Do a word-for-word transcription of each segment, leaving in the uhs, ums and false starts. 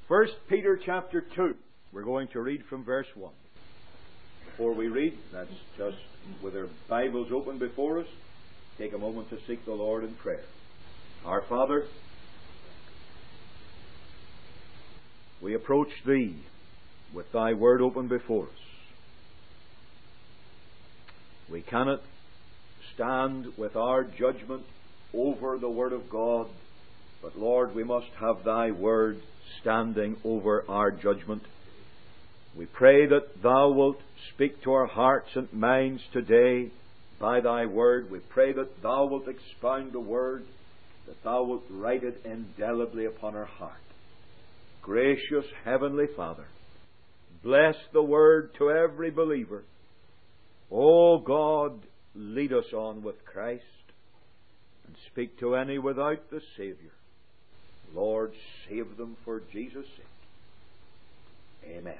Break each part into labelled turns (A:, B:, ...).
A: First Peter chapter two. We're going to read from verse one. Before we read, that's just with our Bibles open before us, take a moment to seek the Lord in prayer. Our Father, we approach Thee with Thy Word open before us. We cannot stand with our judgment over the Word of God, but Lord, we must have Thy Word standing over our judgment. We pray that Thou wilt speak to our hearts and minds today by Thy Word. We pray that Thou wilt expound the Word, that Thou wilt write it indelibly upon our heart. Gracious Heavenly Father, bless the Word to every believer. O God, lead us on with Christ and speak to any without the Saviour. Lord, save them for Jesus' sake. Amen.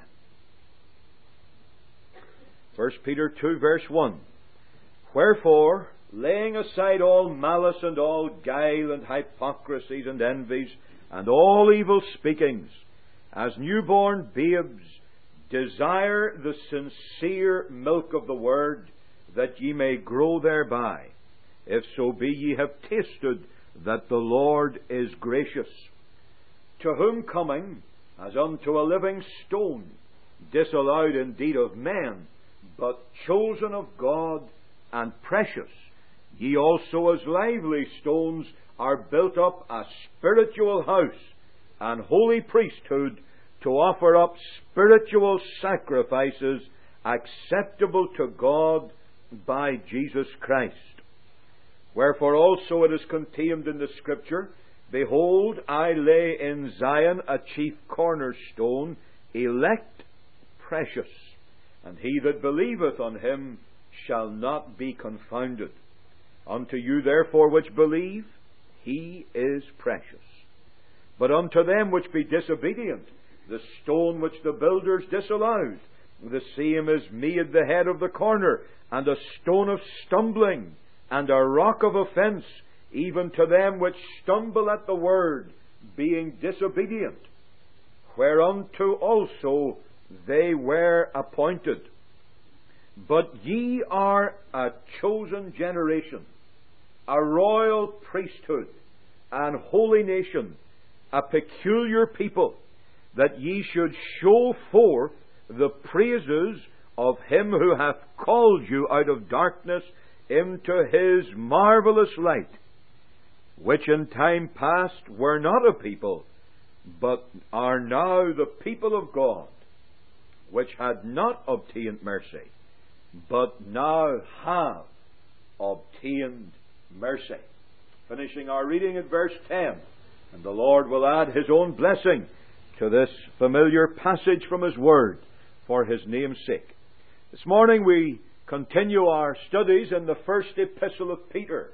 A: First Peter two, verse one. Wherefore, laying aside all malice and all guile and hypocrisies and envies and all evil speakings, as newborn babes, desire the sincere milk of the Word, that ye may grow thereby, if so be ye have tasted that the Lord is gracious. To whom coming, as unto a living stone, disallowed indeed of men, but chosen of God and precious, ye also as lively stones are built up a spiritual house and holy priesthood, to offer up spiritual sacrifices acceptable to God by Jesus Christ. Wherefore also it is contained in the Scripture, Behold, I lay in Zion a chief cornerstone, elect, precious, and he that believeth on him shall not be confounded. Unto you therefore which believe, he is precious. But unto them which be disobedient, the stone which the builders disallowed, the same is made the head of the corner, and a stone of stumbling, and a rock of offence, even to them which stumble at the word, being disobedient, whereunto also they were appointed. But ye are a chosen generation, a royal priesthood, and holy nation, a peculiar people, that ye should show forth the praises of him who hath called you out of darkness into his marvellous light, which in time past were not a people, but are now the people of God, which had not obtained mercy, but now have obtained mercy. Finishing our reading at verse ten, and the Lord will add His own blessing to this familiar passage from His Word for His name's sake. This morning we continue our studies in the first epistle of Peter.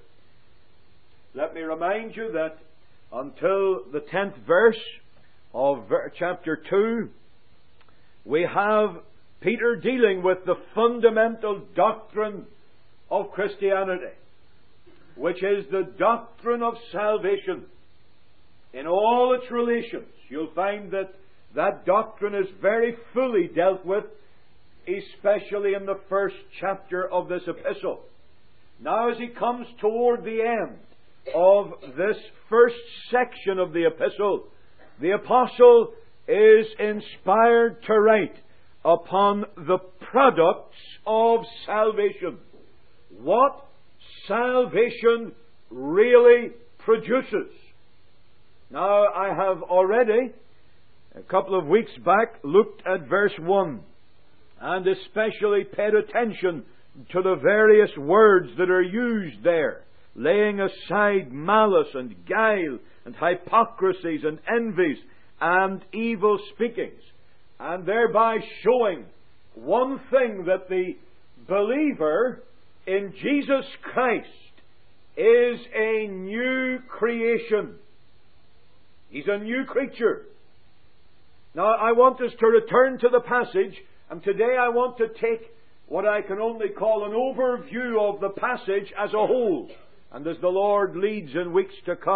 A: Let me remind you that until the tenth verse of chapter two, we have Peter dealing with the fundamental doctrine of Christianity, which is the doctrine of salvation. In all its relations, you'll find that that doctrine is very fully dealt with, especially in the first chapter of this epistle. Now, as he comes toward the end of this first section of the epistle, the apostle is inspired to write upon the products of salvation. What salvation really produces. Now, I have already, a couple of weeks back, looked at verse one, and especially paid attention to the various words that are used there, laying aside malice and guile and hypocrisies and envies and evil speakings, and thereby showing one thing, that the believer in Jesus Christ is a new creation. He's a new creature. Now, I want us to return to the passage, and today I want to take what I can only call an overview of the passage as a whole. And as the Lord leads in weeks to come,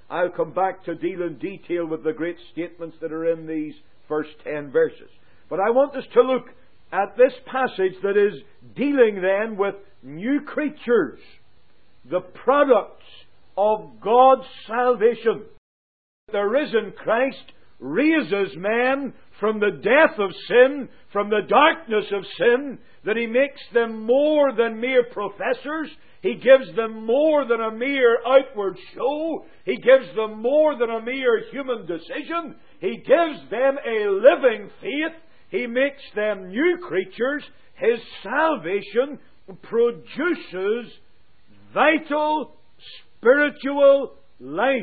A: I'll come back to deal in detail with the great statements that are in these first ten verses. But I want us to look at this passage that is dealing then with new creatures, the products of God's salvation. The risen Christ raises men from the death of sin, from the darkness of sin, that He makes them more than mere professors. He gives them more than a mere outward show. He gives them more than a mere human decision. He gives them a living faith. He makes them new creatures. His salvation produces vital, spiritual life.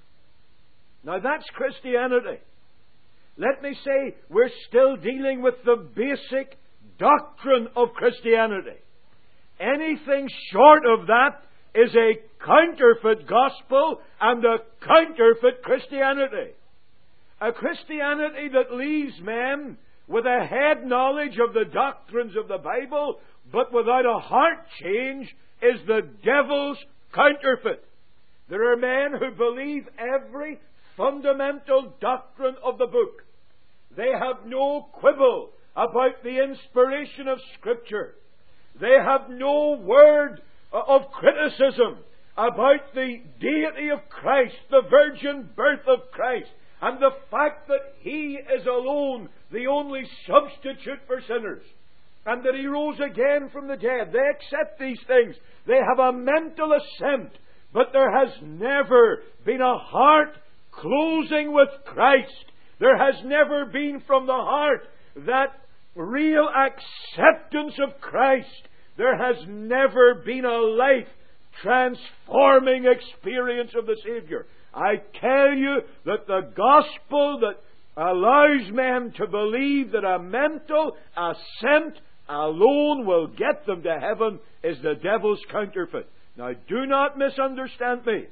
A: Now that's Christianity. Let me say, we're still dealing with the basic doctrine of Christianity. Anything short of that is a counterfeit gospel and a counterfeit Christianity. A Christianity that leaves men with a head knowledge of the doctrines of the Bible, but without a heart change, is the devil's counterfeit. There are men who believe every fundamental doctrine of the book. They have no quibble about the inspiration of Scripture. They have no word of criticism about the deity of Christ, the virgin birth of Christ, and the fact that He is alone the only substitute for sinners, and that He rose again from the dead. They accept these things. They have a mental assent, but there has never been a heart closing with Christ. There has never been from the heart that real acceptance of Christ. There has never been a life transforming experience of the Saviour. I tell you that the gospel that allows men to believe that a mental assent alone will get them to heaven is the devil's counterfeit. Now, do not misunderstand me.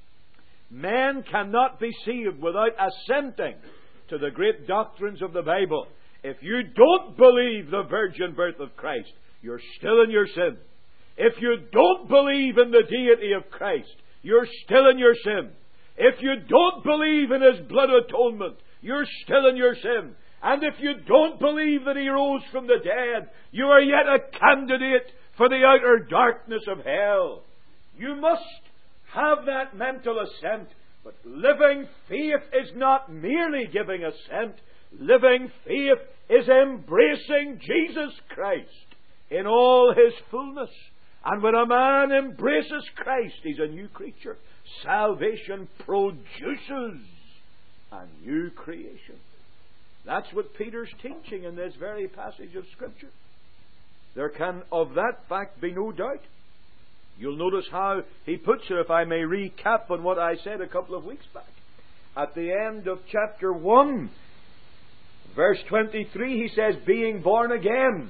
A: Men cannot be saved without assenting to the great doctrines of the Bible. If you don't believe the virgin birth of Christ, you're still in your sin. If you don't believe in the deity of Christ, you're still in your sin. If you don't believe in His blood atonement, you're still in your sin. And if you don't believe that He rose from the dead, you are yet a candidate for the outer darkness of hell. You must have that mental assent. But living faith is not merely giving assent. Living faith is embracing Jesus Christ in all His fullness. And when a man embraces Christ, he's a new creature. Salvation produces a new creation. That's what Peter's teaching in this very passage of Scripture. There can of that fact be no doubt. You'll notice how he puts it, if I may recap on what I said a couple of weeks back. At the end of chapter one, verse twenty-three, he says, being born again.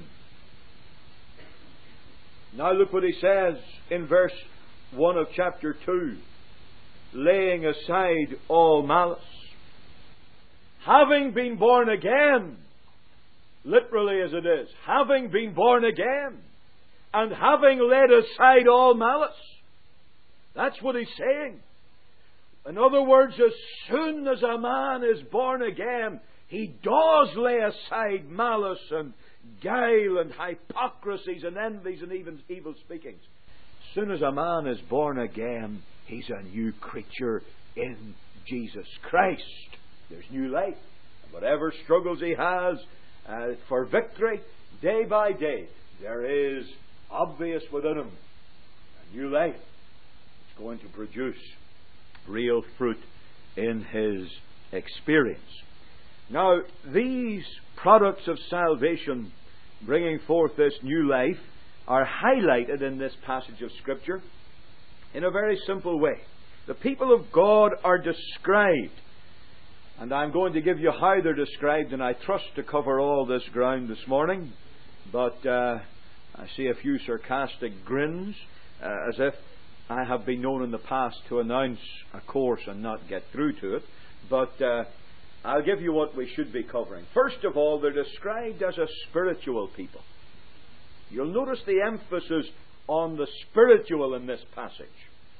A: Now look what he says in verse one of chapter two. Laying aside all malice. Having been born again, literally as it is, having been born again, and having laid aside all malice. That's what he's saying. In other words, as soon as a man is born again, he does lay aside malice and guile and hypocrisies and envies and even evil speakings. As soon as a man is born again, he's a new creature in Jesus Christ. There's new life. And whatever struggles he has uh, for victory, day by day, there is obvious within him a new life. It's going to produce real fruit in his experience. Now, these products of salvation bringing forth this new life are highlighted in this passage of Scripture in a very simple way. The people of God are described, and I'm going to give you how they're described, and I trust to cover all this ground this morning. But uh, I see a few sarcastic grins, uh, as if I have been known in the past to announce a course and not get through to it. But uh, I'll give you what we should be covering. First of all, they're described as a spiritual people. You'll notice the emphasis on the spiritual in this passage.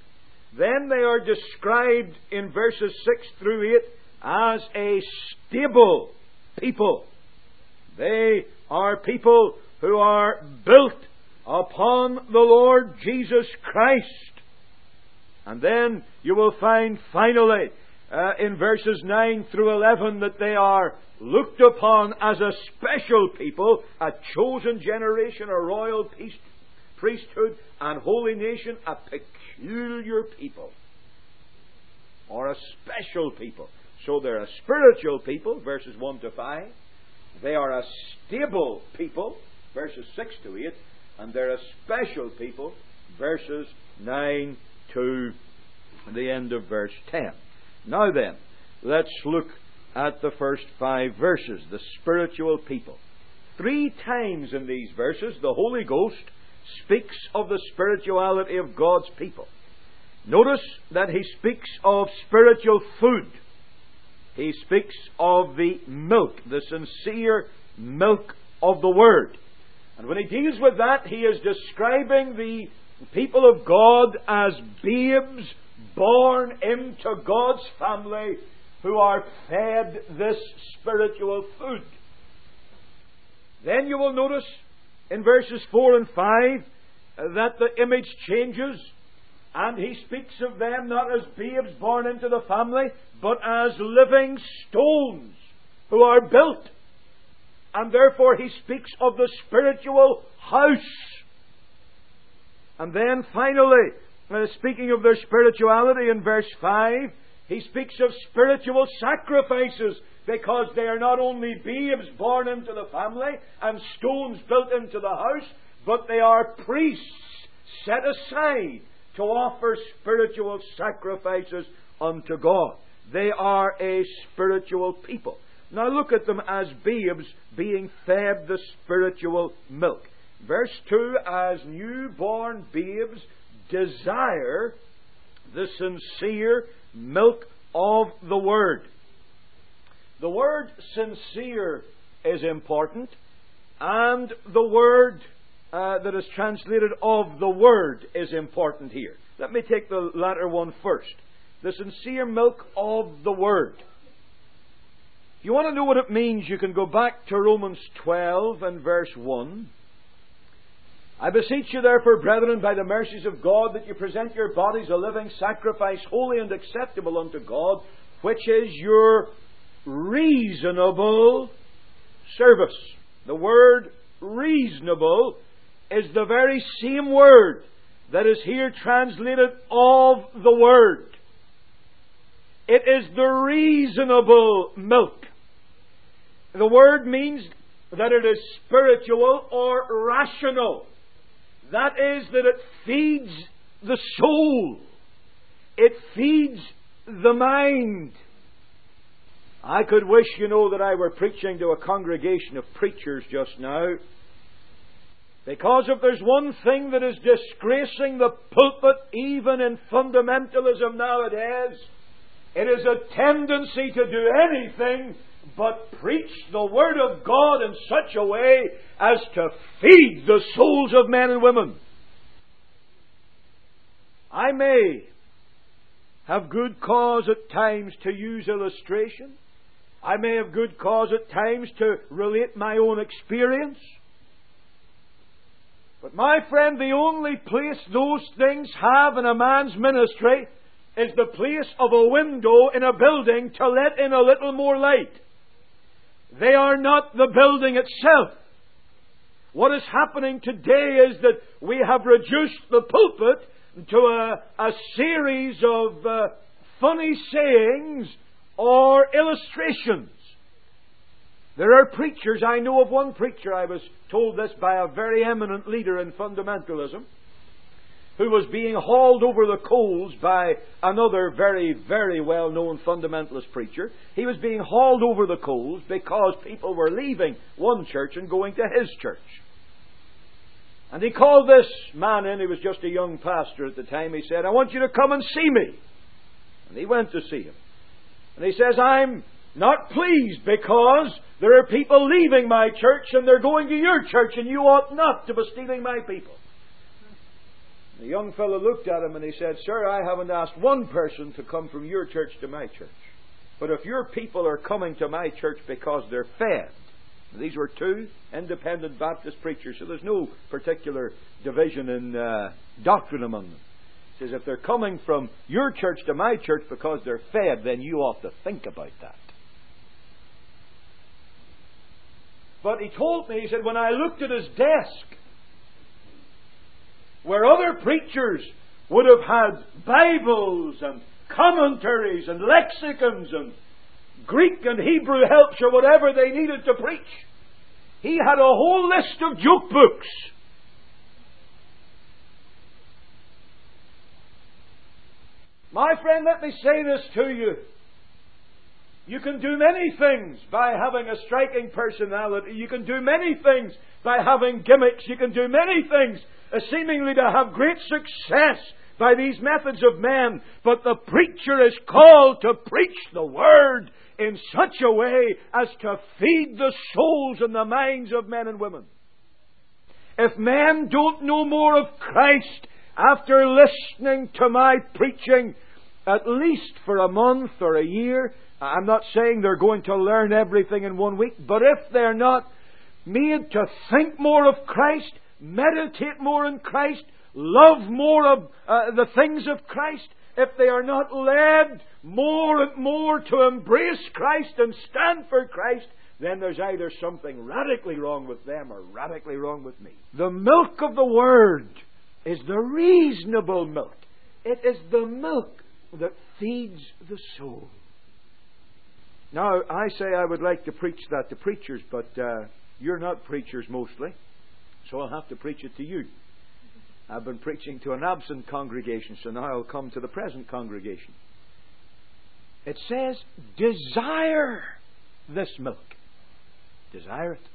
A: Then they are described in verses six through eight as a stable people. They are people who are built upon the Lord Jesus Christ. And then you will find finally uh, in verses nine through eleven that they are looked upon as a special people, a chosen generation, a royal priest, priesthood, and holy nation, a peculiar people, or a special people. So they're a spiritual people, verses one to five. They are a stable people, verses six to eight. And they're a special people, verses nine to the end of verse ten. Now then, let's look at the first five verses, the spiritual people. Three times in these verses, the Holy Ghost speaks of the spirituality of God's people. Notice that He speaks of spiritual food. He speaks of the milk, the sincere milk of the Word. And when He deals with that, He is describing the people of God as babes born into God's family who are fed this spiritual food. Then you will notice in verses four and five that the image changes, and He speaks of them not as babes born into the family, but as living stones who are built. And therefore He speaks of the spiritual house. And then finally, uh, speaking of their spirituality in verse five, He speaks of spiritual sacrifices, because they are not only babes born into the family and stones built into the house, but they are priests set aside to offer spiritual sacrifices unto God. They are a spiritual people. Now look at them as babes being fed the spiritual milk. Verse two, as newborn babes desire the sincere milk of the Word. The word sincere is important, and the word uh, that is translated of the Word is important here. Let me take the latter one first. The sincere milk of the Word. If you want to know what it means, you can go back to Romans twelve and verse one. I beseech you therefore, brethren, by the mercies of God, that you present your bodies a living sacrifice, holy and acceptable unto God, which is your reasonable service. The word reasonable is the very same word that is here translated of the Word. It is the reasonable milk. The word means that it is spiritual or rational. That is, that it feeds the soul. It feeds the mind. I could wish, you know, that I were preaching to a congregation of preachers just now. Because if there's one thing that is disgracing the pulpit, even in fundamentalism nowadays, it is a tendency to do anything but preach the Word of God in such a way as to feed the souls of men and women. I may have good cause at times to use illustration. I may have good cause at times to relate my own experience. But my friend, the only place those things have in a man's ministry is the place of a window in a building to let in a little more light. They are not the building itself. What is happening today is that we have reduced the pulpit to a, a series of uh, funny sayings or illustrations. There are preachers, I know of one preacher, I was told this by a very eminent leader in fundamentalism, who was being hauled over the coals by another very, very well-known fundamentalist preacher. He was being hauled over the coals because people were leaving one church and going to his church. And he called this man in, he was just a young pastor at the time. He said, "I want you to come and see me." And he went to see him. And he says, "I'm not pleased because there are people leaving my church and they're going to your church, and you ought not to be stealing my people." The young fellow looked at him and he said, "Sir, I haven't asked one person to come from your church to my church. But if your people are coming to my church because they're fed," these were two independent Baptist preachers, so there's no particular division in uh, doctrine among them. He says, if they're coming from your church to my church because they're fed, then you ought to think about that. But he told me, he said, when I looked at his desk, where other preachers would have had Bibles and commentaries and lexicons and Greek and Hebrew helps or whatever they needed to preach, he had a whole list of joke books. My friend, let me say this to you. You can do many things by having a striking personality. You can do many things by having gimmicks. You can do many things uh, seemingly to have great success by these methods of men. But the preacher is called to preach the Word in such a way as to feed the souls and the minds of men and women. If men don't know more of Christ after listening to my preaching, at least for a month or a year, I'm not saying they're going to learn everything in one week, but if they're not made to think more of Christ, meditate more in Christ, love more of uh, the things of Christ, if they are not led more and more to embrace Christ and stand for Christ, then there's either something radically wrong with them or radically wrong with me. The milk of the Word is the reasonable milk. It is the milk that feeds the soul. Now, I say I would like to preach that to preachers, but uh, you're not preachers mostly, so I'll have to preach it to you. I've been preaching to an absent congregation, so now I'll come to the present congregation. It says, desire this milk. Desire it.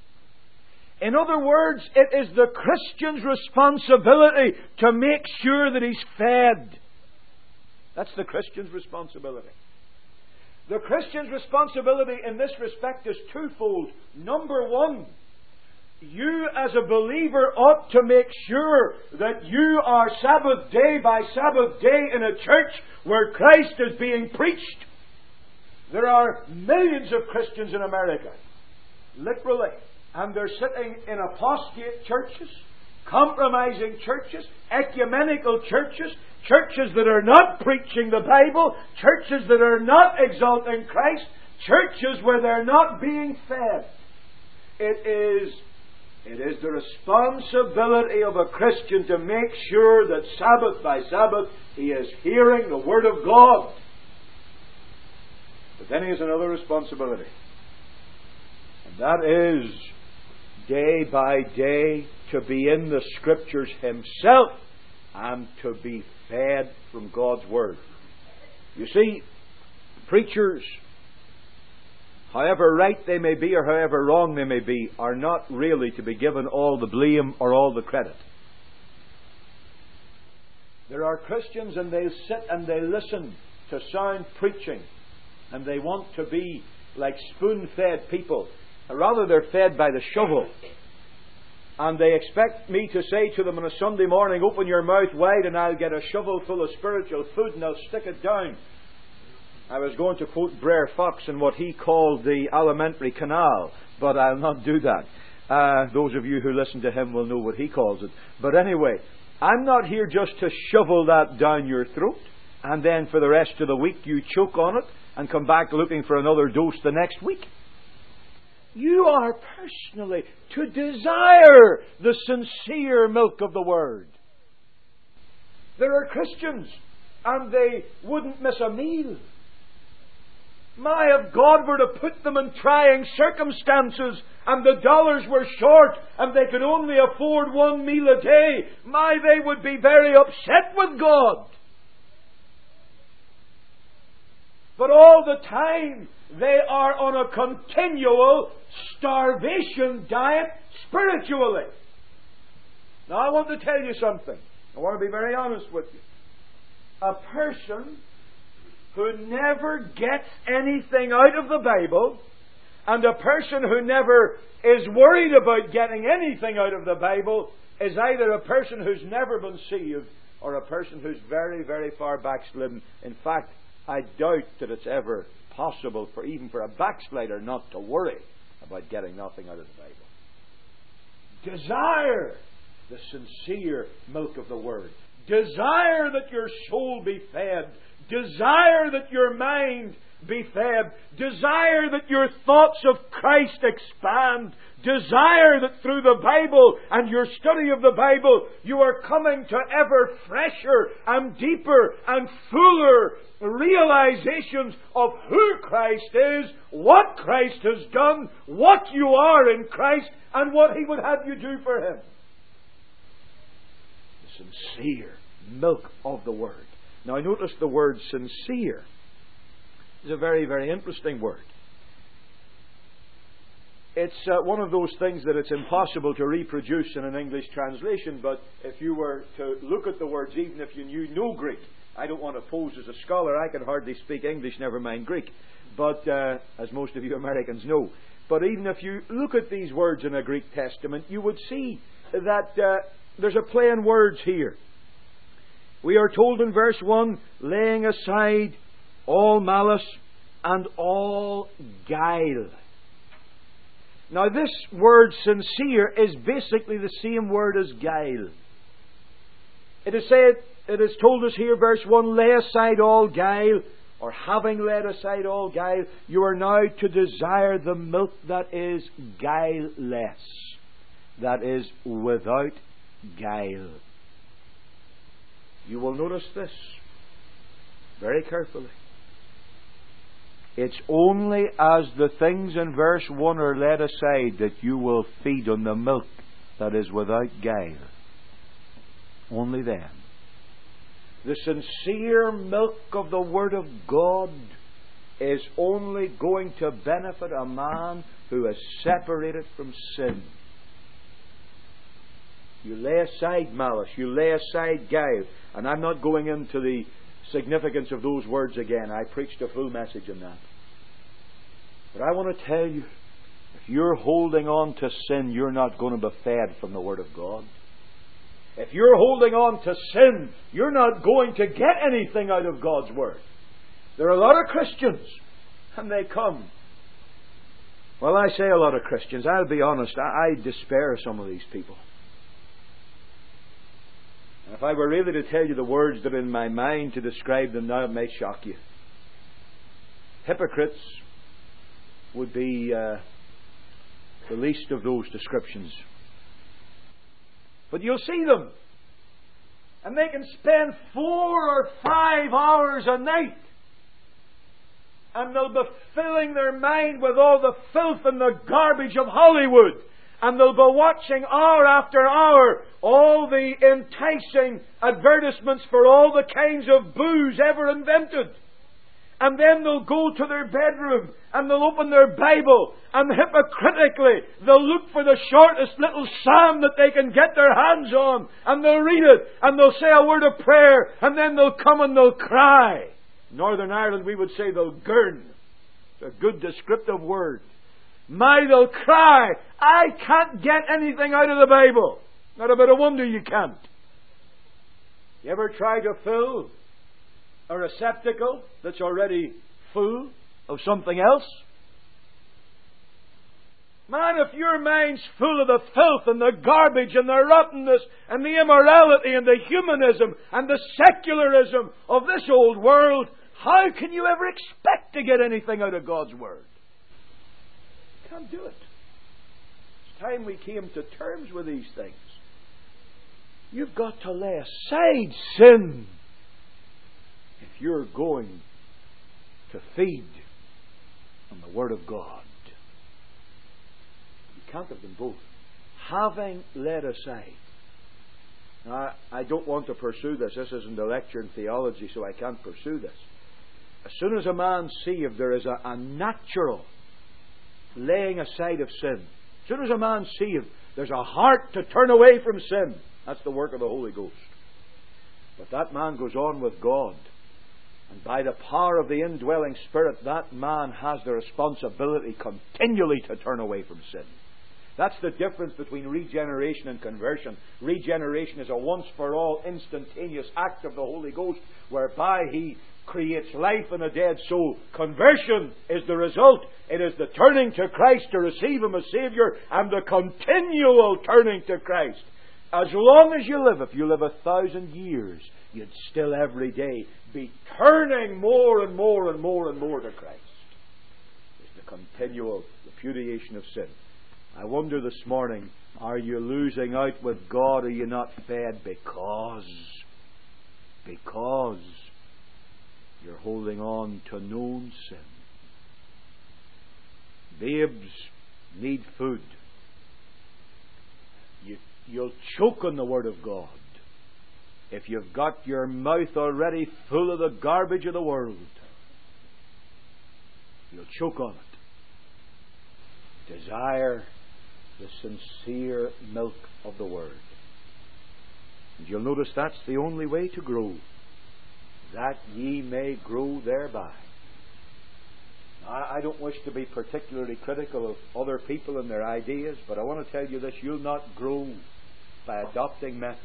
A: In other words, it is the Christian's responsibility to make sure that he's fed. That's the Christian's responsibility. The Christian's responsibility in this respect is twofold. Number one, you as a believer ought to make sure that you are Sabbath day by Sabbath day in a church where Christ is being preached. There are millions of Christians in America, literally, and they're sitting in apostate churches, compromising churches, ecumenical churches, churches that are not preaching the Bible, churches that are not exalting Christ, churches where they're not being fed. It is, it is the responsibility of a Christian to make sure that Sabbath by Sabbath he is hearing the Word of God. But then he has another responsibility. And that is day by day to be in the Scriptures himself and to be fed from God's Word. You see, preachers, however right they may be or however wrong they may be, are not really to be given all the blame or all the credit. There are Christians and they sit and they listen to sound preaching and they want to be like spoon-fed people. Or rather, they're fed by the shovel. And they expect me to say to them on a Sunday morning, open your mouth wide and I'll get a shovel full of spiritual food and I'll stick it down. I was going to quote Brer Fox in what he called the alimentary canal, but I'll not do that. Uh, those of you who listen to him will know what he calls it. But anyway, I'm not here just to shovel that down your throat and then for the rest of the week you choke on it and come back looking for another dose the next week. You are personally to desire the sincere milk of the Word. There are Christians and they wouldn't miss a meal. My, if God were to put them in trying circumstances and the dollars were short and they could only afford one meal a day, my, they would be very upset with God. But all the time they are on a continual starvation diet spiritually. Now I want to tell you something. I want to be very honest with you. A person who never gets anything out of the Bible and a person who never is worried about getting anything out of the Bible is either a person who's never been saved or a person who's very, very far backslidden. In fact, I doubt that it's ever possible for even for a backslider not to worry about getting nothing out of the Bible. Desire the sincere milk of the Word. Desire that your soul be fed. Desire that your mind be fed. Desire that your thoughts of Christ expand. Desire that through the Bible and your study of the Bible you are coming to ever fresher and deeper and fuller realizations of who Christ is, what Christ has done, what you are in Christ, and what He would have you do for Him. The sincere milk of the Word. Now notice the word sincere. It's a very, very interesting word. It's uh, one of those things that it's impossible to reproduce in an English translation, but if you were to look at the words, even if you knew no Greek, I don't want to pose as a scholar, I can hardly speak English, never mind Greek, but uh, as most of you Americans know. But even if you look at these words in a Greek Testament, you would see that uh, there's a play on words here. We are told in verse one, laying aside all malice and all guile. Now this word sincere is basically the same word as guile. It is said, it is told us here, verse one, lay aside all guile, or having laid aside all guile, you are now to desire the milk that is guileless, that is without guile. You will notice this very carefully. It's only as the things in verse one are laid aside that you will feed on the milk that is without guile. Only then. The sincere milk of the Word of God is only going to benefit a man who is separated from sin. You lay aside malice, you lay aside guile. And I'm not going into the significance of those words again. I preached a full message on that. But I want to tell you, if you're holding on to sin, you're not going to be fed from the Word of God. If you're holding on to sin, you're not going to get anything out of God's Word. There are a lot of Christians, and they come. Well, I say a lot of Christians. I'll be honest, I, I despair of some of these people. And if I were really to tell you the words that are in my mind to describe them now, it might shock you. Hypocrites would be uh, the least of those descriptions. But you'll see them. And they can spend four or five hours a night. And they'll be filling their mind with all the filth and the garbage of Hollywood. And they'll be watching hour after hour all the enticing advertisements for all the kinds of booze ever invented. And then they'll go to their bedroom and they'll open their Bible and hypocritically they'll look for the shortest little psalm that they can get their hands on and they'll read it and they'll say a word of prayer and then they'll come and they'll cry. In Northern Ireland we would say they'll gurn. It's a good descriptive word. My, they'll cry, I can't get anything out of the Bible. Not a bit of wonder you can't. You ever try to fill a receptacle that's already full of something else? Man, if your mind's full of the filth and the garbage and the rottenness and the immorality and the humanism and the secularism of this old world, how can you ever expect to get anything out of God's Word? You can't do it. It's time we came to terms with these things. You've got to lay aside sin if you're going to feed on the Word of God. You can't have them both. Having laid aside. Now, I don't want to pursue this. This isn't a lecture in theology, so I can't pursue this. As soon as a man's saved, there is a, a natural laying aside of sin. As soon as a man's saved, there's a heart to turn away from sin. That's the work of the Holy Ghost. But that man goes on with God. And by the power of the indwelling Spirit, that man has the responsibility continually to turn away from sin. That's the difference between regeneration and conversion. Regeneration is a once-for-all, instantaneous act of the Holy Ghost, whereby He creates life in a dead soul. Conversion is the result. It is the turning to Christ to receive Him as Saviour, and the continual turning to Christ. As long as you live, if you live a thousand years, you'd still every day be turning more and more and more and more to Christ. It's the continual repudiation of sin. I wonder this morning, are you losing out with God? Are you not fed because, because you're holding on to known sin? Babes need food. You, you'll choke on the Word of God if you've got your mouth already full of the garbage of the world. You'll choke on it. Desire the sincere milk of the Word. And you'll notice that's the only way to grow, that ye may grow thereby. I, I don't wish to be particularly critical of other people and their ideas, but I want to tell you this: you'll not grow by adopting methods.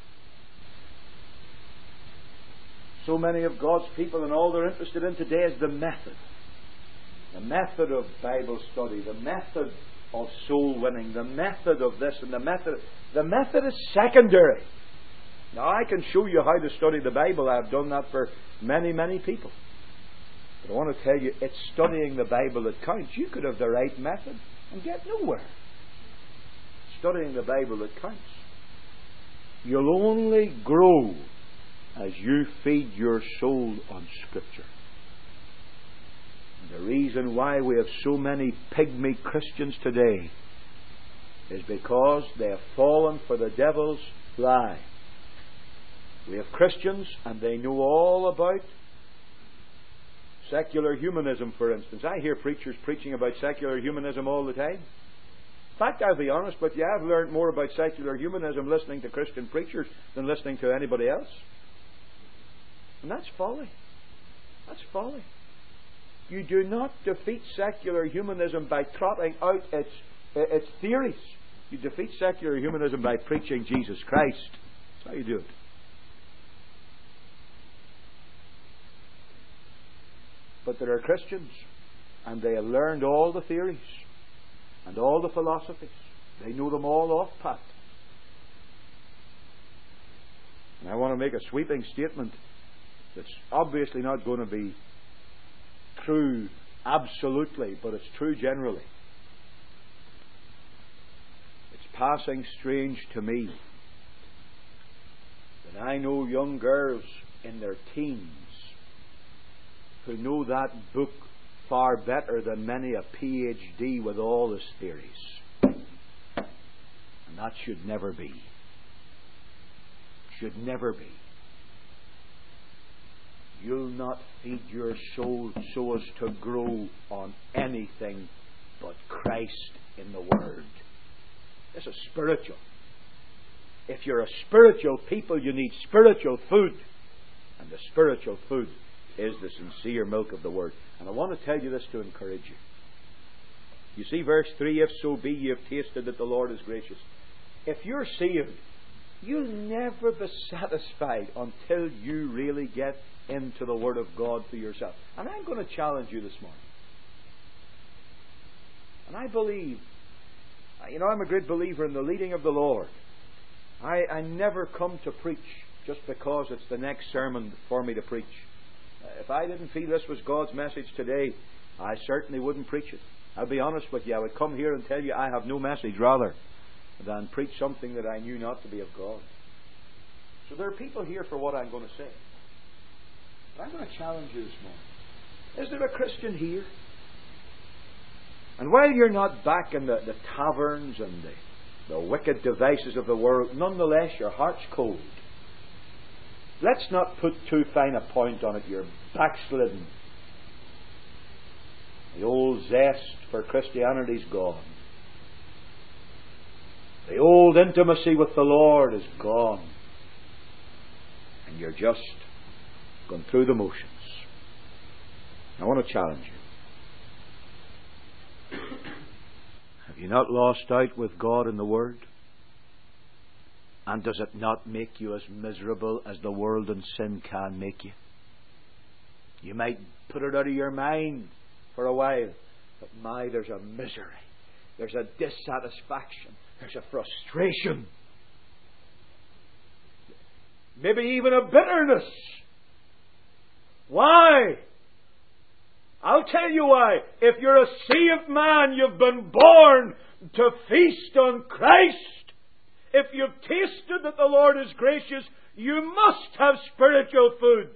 A: So many of God's people, and all they're interested in today is the method. The method of Bible study, the method of soul winning, the method of this and the method. The method is secondary. Now, I can show you how to study the Bible. I've done that for many, many people. But I want to tell you, it's studying the Bible that counts. You could have the right method and get nowhere. Studying the Bible that counts. You'll only grow as you feed your soul on Scripture. The reason why we have so many pygmy Christians today is because they have fallen for the devil's lie. We have Christians, and they know all about secular humanism, for instance. I hear preachers preaching about secular humanism all the time. In fact, I'll be honest with you, I've learned more about secular humanism listening to Christian preachers than listening to anybody else. And that's folly. That's folly. You do not defeat secular humanism by trotting out its, its theories. You defeat secular humanism by preaching Jesus Christ. That's how you do it. But there are Christians, and they have learned all the theories and all the philosophies. They know them all off pat. And I want to make a sweeping statement that's obviously not going to be true absolutely, but it's true generally. It's passing strange to me that I know young girls in their teens who know that book far better than many a P H D with all his theories. And that should never be. Should never be. You'll not feed your soul so as to grow on anything but Christ in the Word. This is spiritual. If you're a spiritual people, you need spiritual food. And the spiritual food is the sincere milk of the Word. And I want to tell you this to encourage you. You see verse three, if so be ye have tasted that the Lord is gracious. If you're saved, you'll never be satisfied until you really get into the Word of God for yourself. And I'm going to challenge you this morning. And I believe, you know, I'm a great believer in the leading of the Lord. I, I never come to preach just because it's the next sermon for me to preach. If I didn't feel this was God's message today, I certainly wouldn't preach it. I'll be honest with you. I would come here and tell you I have no message rather than preach something that I knew not to be of God. So there are people here for what I'm going to say. But I'm going to challenge you this morning. Is there a Christian here? And while you're not back in the, the taverns and the, the wicked devices of the world, nonetheless your heart's cold. Let's not put too fine a point on it. You're backslidden. The old zest for Christianity's gone. The old intimacy with the Lord is gone. And you're just going through the motions. I want to challenge you. Have Have you not lost out with God in the Word? And does it not make you as miserable as the world and sin can make you? You might put it out of your mind for a while, but my, there's a misery. There's a dissatisfaction. There's a frustration. Maybe even a bitterness. Why? I'll tell you why. If you're a saved man, you've been born to feast on Christ. If you've tasted that the Lord is gracious, you must have spiritual food.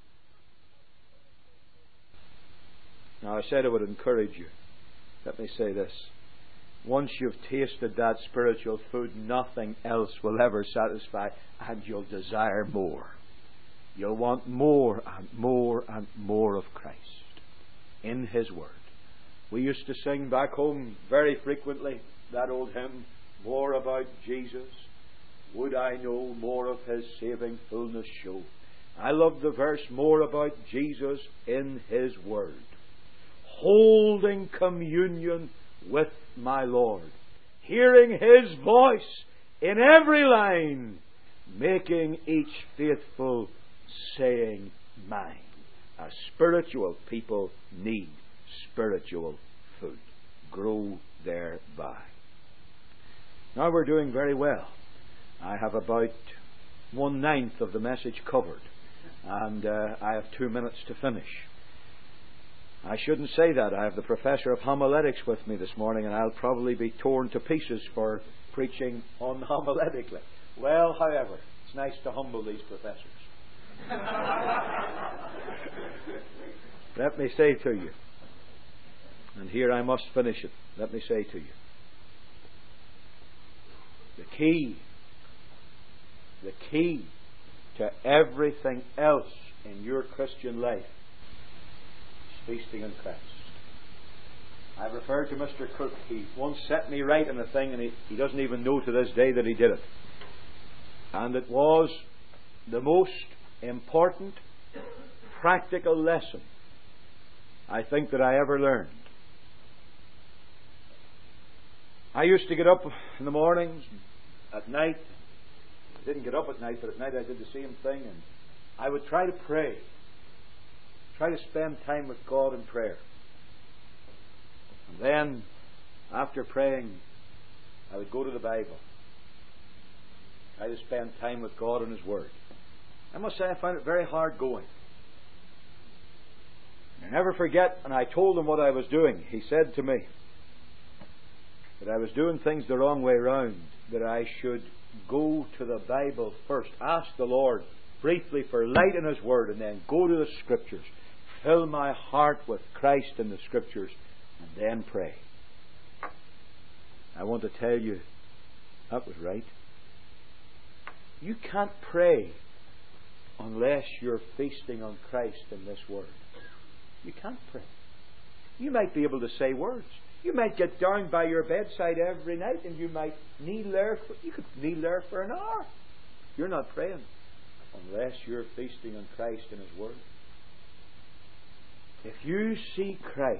A: Now, I said I would encourage you. Let me say this. Once you've tasted that spiritual food, nothing else will ever satisfy, and you'll desire more. You'll want more and more and more of Christ in His Word. We used to sing back home very frequently that old hymn, More About Jesus. Would I know more of His saving fullness show. I love the verse, more about Jesus in His Word. Holding communion with my Lord. Hearing His voice in every line. Making each faithful saying mine. A spiritual people need spiritual food. Grow thereby. Now we're doing very well. I have about one ninth of the message covered, and uh, I have two minutes to finish. I shouldn't say that. I have the professor of homiletics with me this morning, and I'll probably be torn to pieces for preaching unhomiletically. Well, however, it's nice to humble these professors. Let me say to you, and here I must finish it, let me say to you, the key, the key to everything else in your Christian life is feasting on Christ. I referred to Mister Cook. He once set me right in a thing, and he, he doesn't even know to this day that he did it. And it was the most important practical lesson I think that I ever learned. I used to get up in the mornings, at night. I didn't get up at night, but at night I did the same thing, and I would try to pray. Try to spend time with God in prayer. And then, after praying, I would go to the Bible. Try to spend time with God and His Word. I must say I found it very hard going. I never forget, and I told him what I was doing. He said to me that I was doing things the wrong way round, that I should go to the Bible first, ask the Lord briefly for light in His Word, and then go to the Scriptures, fill my heart with Christ and the Scriptures, and then pray. I want to tell you, that was right. You can't pray unless you're feasting on Christ in this Word. You can't pray. You might be able to say words. You might get down by your bedside every night and you might kneel there. For, you could kneel there for an hour. You're not praying unless you're feasting on Christ and His Word. If you see Christ,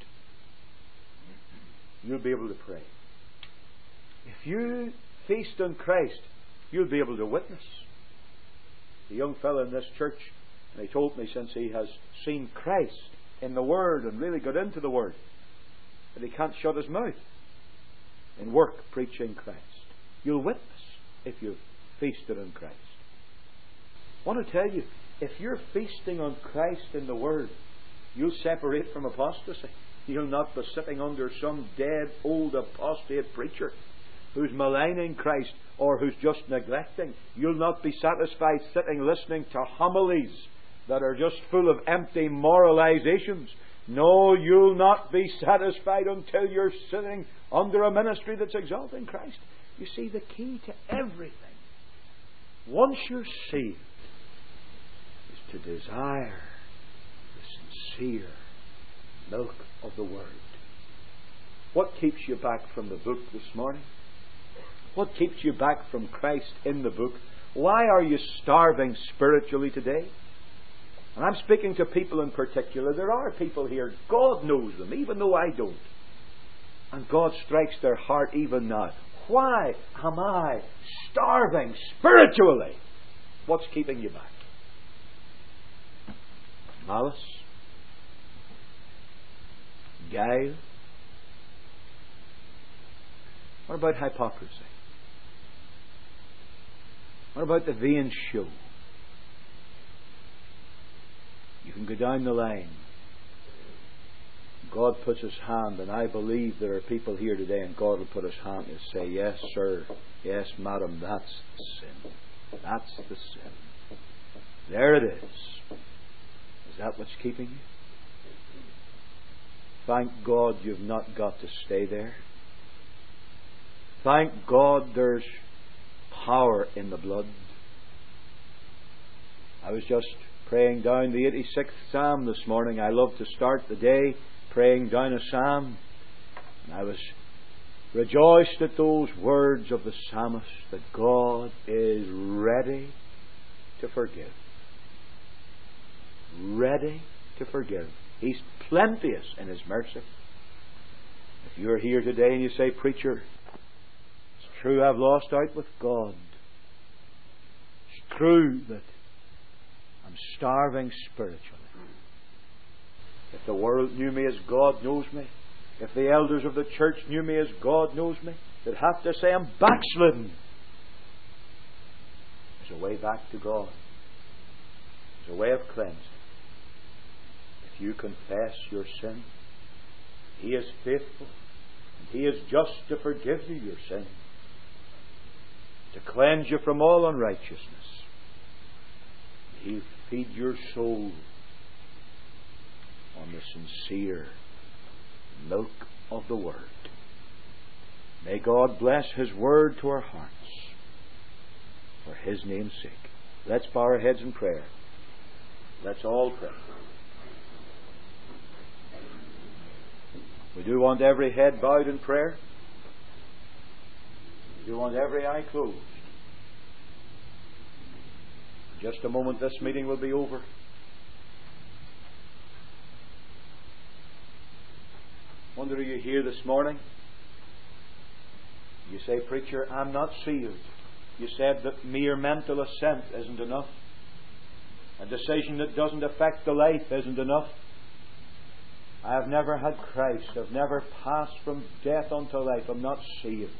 A: you'll be able to pray. If you feast on Christ, you'll be able to witness. The young fellow in this church, and he told me since he has seen Christ in the Word and really got into the Word, that he can't shut his mouth in work preaching Christ. You'll witness if you've feasted on Christ. I want to tell you, if you're feasting on Christ in the Word, you'll separate from apostasy. You'll not be sitting under some dead old apostate preacher who's maligning Christ or who's just neglecting. You'll not be satisfied sitting listening to homilies that are just full of empty moralizations. No, you'll not be satisfied until you're sitting under a ministry that's exalting Christ. You see, the key to everything, once you're saved, is to desire the sincere milk of the Word. What keeps you back from the book this morning? What keeps you back from Christ in the book? Why are you starving spiritually today? And I'm speaking to people in particular. There are people here, God knows them, even though I don't. And God strikes their heart even now. Why am I starving spiritually? What's keeping you back? Malice? Guile? What about hypocrisy? What about the vain show? You can go down the line. God puts His hand, and I believe there are people here today, and God will put His hand and say, yes, sir, yes, madam, that's the sin. That's the sin. There it is. Is that what's keeping you? Thank God you've not got to stay there. Thank God there's power in the blood. I was just praying down the eighty-sixth Psalm this morning. I love to start the day praying down a psalm. And I was rejoiced at those words of the psalmist that God is ready to forgive. Ready to forgive. He's plenteous in His mercy. If you're here today and you say, preacher, it's true I've lost out with God. It's true that I'm starving spiritually. If the world knew me as God knows me, if the elders of the church knew me as God knows me, they'd have to say I'm backslidden. There's a way back to God. There's a way of cleansing. If you confess your sin, He is faithful and He is just to forgive you your sin, to cleanse you from all unrighteousness. He'll feed your soul on the sincere milk of the Word. May God bless His Word to our hearts for His name's sake. Let's bow our heads in prayer. Let's all pray. We do want every head bowed in prayer. We do want every eye closed. In just a moment this meeting will be over. Wonder, are you here this morning? You say, preacher, I'm not saved. You said that mere mental assent isn't enough. A decision that doesn't affect the life isn't enough. I have never had Christ. I've never passed from death unto life. I'm not saved.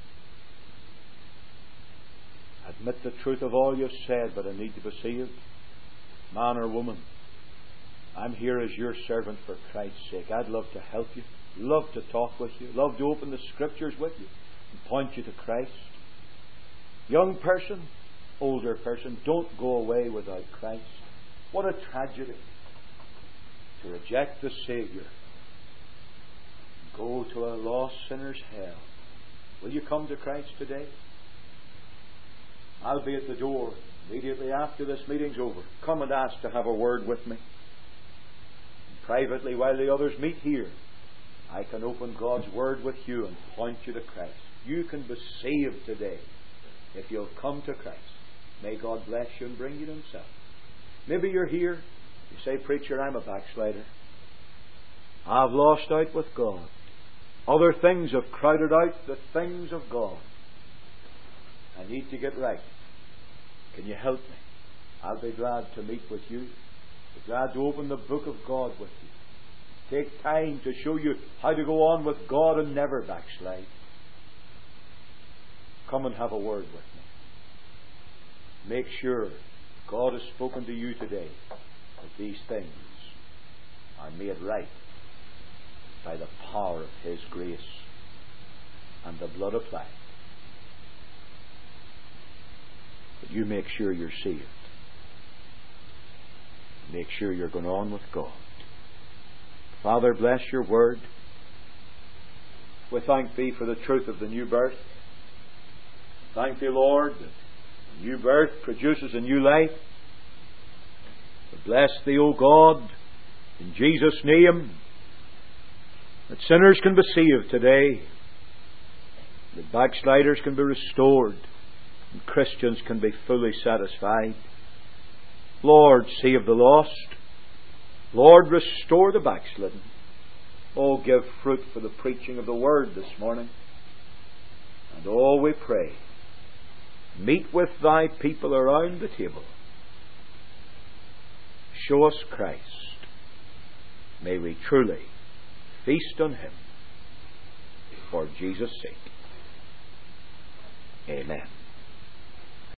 A: Admit the truth of all you've said, but I need to be saved. Man or woman, I'm here as your servant for Christ's sake. I'd love to help you. Love to talk with you. Love to open the Scriptures with you and point you to Christ. Young person, older person, don't go away without Christ. What a tragedy to reject the Saviour and go to a lost sinner's hell. Will you come to Christ today? I'll be at the door immediately after this meeting's over. Come and ask to have a word with me. And privately, while the others meet here, I can open God's Word with you and point you to Christ. You can be saved today if you'll come to Christ. May God bless you and bring you to Himself. Maybe you're here. You say, preacher, I'm a backslider. I've lost out with God. Other things have crowded out the things of God. I need to get right. Can you help me? I'll be glad to meet with you. Be glad to open the book of God with you. Take time to show you how to go on with God and never backslide. Come and have a word with me. Make sure God has spoken to you today that these things are made right by the power of His grace and the blood applied. But you make sure you're saved. Make sure you're going on with God. Father, bless your word. We thank Thee for the truth of the new birth. Thank Thee, Lord, that the new birth produces a new life. We bless Thee, O God, in Jesus' name, that sinners can be saved today, that backsliders can be restored, and Christians can be fully satisfied. Lord, save the lost. Lord, restore the backslidden. Oh, give fruit for the preaching of the Word this morning. And oh, we pray, meet with thy people around the table. Show us Christ. May we truly feast on Him for Jesus' sake. Amen.